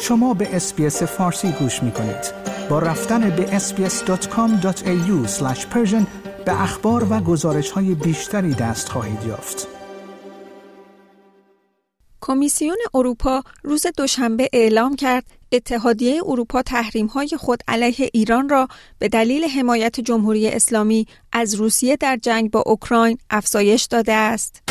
شما به اس‌بی‌اس فارسی گوش می‌کنید. با رفتن به sbs.com.au/persian به اخبار و گزارش‌های بیشتری دست خواهید یافت. کمیسیون اروپا روز دوشنبه اعلام کرد اتحادیه اروپا تحریم‌های خود علیه ایران را به دلیل حمایت جمهوری اسلامی از روسیه در جنگ با اوکراین افزایش داده است.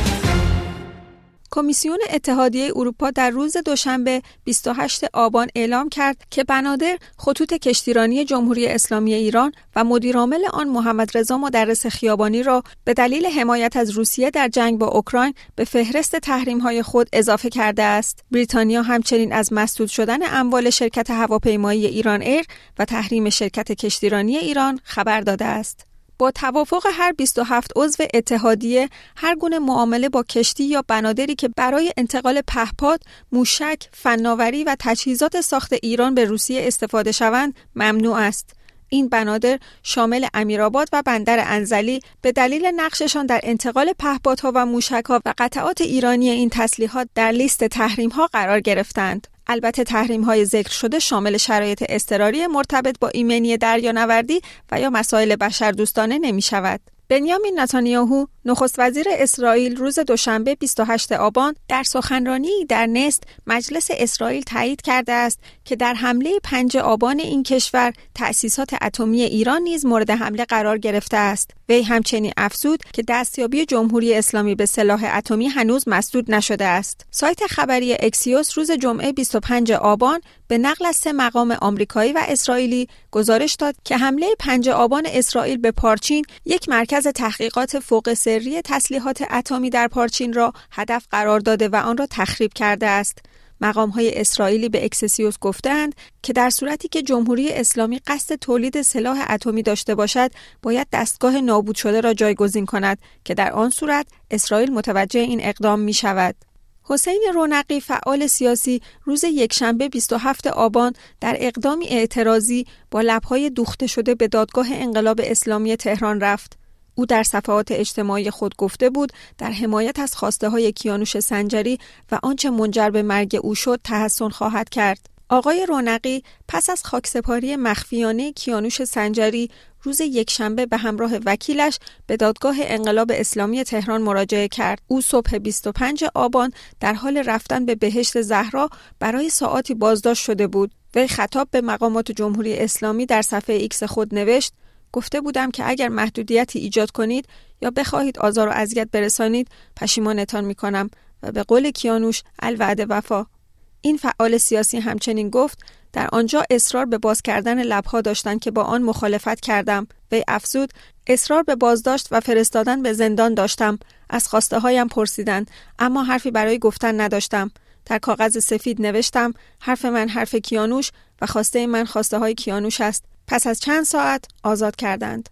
کمیسیون اتحادیه اروپا در روز دوشنبه 28 آبان اعلام کرد که بنادر خطوط کشتیرانی جمهوری اسلامی ایران و مدیرعامل آن محمد رضا مدرس خیابانی را به دلیل حمایت از روسیه در جنگ با اوکراین به فهرست تحریم‌های خود اضافه کرده است. بریتانیا همچنین از مسدود شدن اموال شرکت هواپیمایی ایران ایر و تحریم شرکت کشتیرانی ایران خبر داده است. با توافق هر 27 عضو اتحادیه، هر گونه معامله با کشتی یا بنادری که برای انتقال پهپاد، موشک، فناوری و تجهیزات ساخت ایران به روسیه استفاده شوند ممنوع است. این بنادر شامل امیرآباد و بندر انزلی به دلیل نقششان در انتقال پهپادها و موشک‌ها و قطعات ایرانی این تسلیحات در لیست تحریم‌ها قرار گرفتند. البته تحریم‌های ذکر شده شامل شرایط اضطراری مرتبط با ایمنی دریانوردی و یا مسائل بشردوستانه نمی‌شود. بنیامین نتانیاهو نخست وزیر اسرائیل روز دوشنبه 28 آبان در سخنرانی در نست مجلس اسرائیل تایید کرده است که در حمله 5 آبان این کشور تأسیسات اتمی ایران نیز مورد حمله قرار گرفته است. وی همچنین افزود که دستیابی جمهوری اسلامی به سلاح اتمی هنوز مسدود نشده است. سایت خبری اکسیوس روز جمعه 25 آبان به نقل از 3 مقام آمریکایی و اسرائیلی گزارش داد که حمله 5 آبان اسرائیل به پارچین، یک مرکز تحقیقات فوق سری تسلیحات اتمی در پارچین را هدف قرار داده و آن را تخریب کرده است. مقام‌های اسرائیلی به اکسیوس گفتند که در صورتی که جمهوری اسلامی قصد تولید سلاح اتمی داشته باشد، باید دستگاه نابود شده را جایگزین کند که در آن صورت اسرائیل متوجه این اقدام می‌شود. حسین رونقی فعال سیاسی روز یکشنبه 27 آبان در اقدامی اعتراضی با لب‌های دوخته شده به دادگاه انقلاب اسلامی تهران رفت. او در صفحات اجتماعی خود گفته بود در حمایت از خواسته‌های کیانوش سنجری و آنچه منجر به مرگ او شد تحسن خواهد کرد. آقای رونقی پس از خاکسپاری مخفیانه کیانوش سنجری روز یکشنبه به همراه وکیلش به دادگاه انقلاب اسلامی تهران مراجعه کرد. او صبح 25 آبان در حال رفتن به بهشت زهرا برای ساعاتی بازداشت شده بود. وی خطاب به مقامات جمهوری اسلامی در صفحه ایکس خود نوشت: گفته بودم که اگر محدودیتی ایجاد کنید یا بخواهید آزار و اذیت برسانید پشیمانتان می‌کنم و به قول کیانوش الوعد وفا. این فعال سیاسی همچنین گفت در آنجا اصرار به باز کردن لب‌ها داشتند که با آن مخالفت کردم. وی افزود اصرار به بازداشت و فرستادن به زندان داشتم. از خواسته هایم پرسیدند اما حرفی برای گفتن نداشتم. در کاغذ سفید نوشتم حرف من حرف کیانوش و خواسته من خواسته های کیانوش است. پس از چند ساعت آزاد کردند.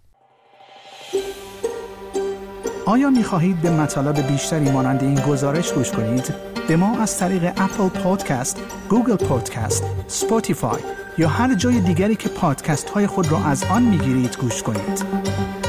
آیا می‌خواهید به مطالب بیشتری مانند این گزارش گوش کنید؟ به ما از طریق اپل پادکست، گوگل پادکست، اسپاتیفای یا هر جای دیگری که پادکست های خود را از آن می‌گیرید گوش کنید.